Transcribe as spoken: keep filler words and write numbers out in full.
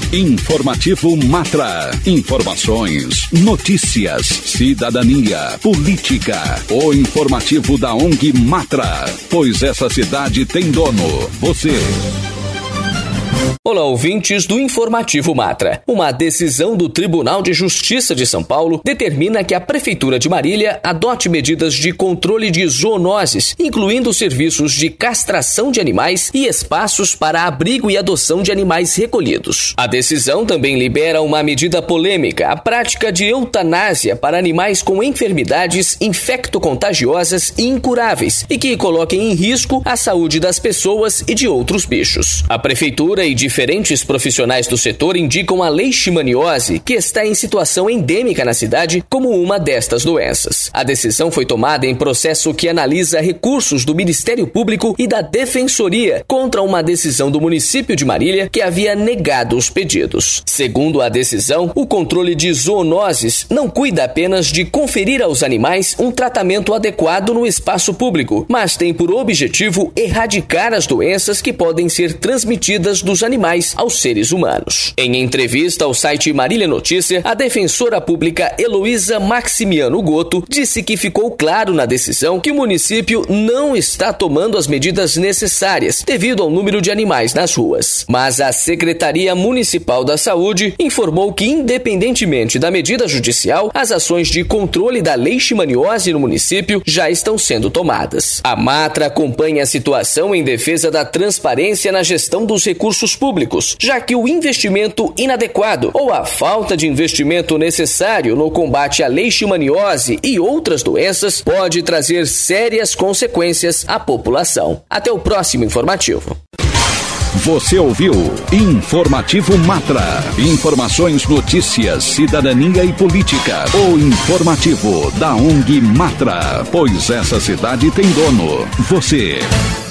Informativo Matra. Informações, notícias, cidadania, política. O informativo da O N G Matra. Pois essa cidade tem dono. Você. Olá, ouvintes do Informativo Matra. Uma decisão do Tribunal de Justiça de São Paulo determina que a Prefeitura de Marília adote medidas de controle de zoonoses, incluindo serviços de castração de animais e espaços para abrigo e adoção de animais recolhidos. A decisão também libera uma medida polêmica, a prática de eutanásia para animais com enfermidades infectocontagiosas e incuráveis e que coloquem em risco a saúde das pessoas e de outros bichos. A Prefeitura e diferentes profissionais do setor indicam a leishmaniose, que está em situação endêmica na cidade, como uma destas doenças. A decisão foi tomada em processo que analisa recursos do Ministério Público e da Defensoria contra uma decisão do município de Marília que havia negado os pedidos. Segundo a decisão, o controle de zoonoses não cuida apenas de conferir aos animais um tratamento adequado no espaço público, mas tem por objetivo erradicar as doenças que podem ser transmitidas dos animais aos seres humanos. Em entrevista ao site Marília Notícia, a defensora pública Heloísa Maximiano Goto disse que ficou claro na decisão que o município não está tomando as medidas necessárias devido ao número de animais nas ruas. Mas a Secretaria Municipal da Saúde informou que, independentemente da medida judicial, as ações de controle da leishmaniose no município já estão sendo tomadas. A Matra acompanha a situação em defesa da transparência na gestão dos recursos públicos, já que o investimento inadequado ou a falta de investimento necessário no combate à leishmaniose e outras doenças pode trazer sérias consequências à população. Até o próximo informativo. Você ouviu Informativo Matra. Informações, notícias, cidadania e política. O informativo da O N G Matra. Pois essa cidade tem dono. Você.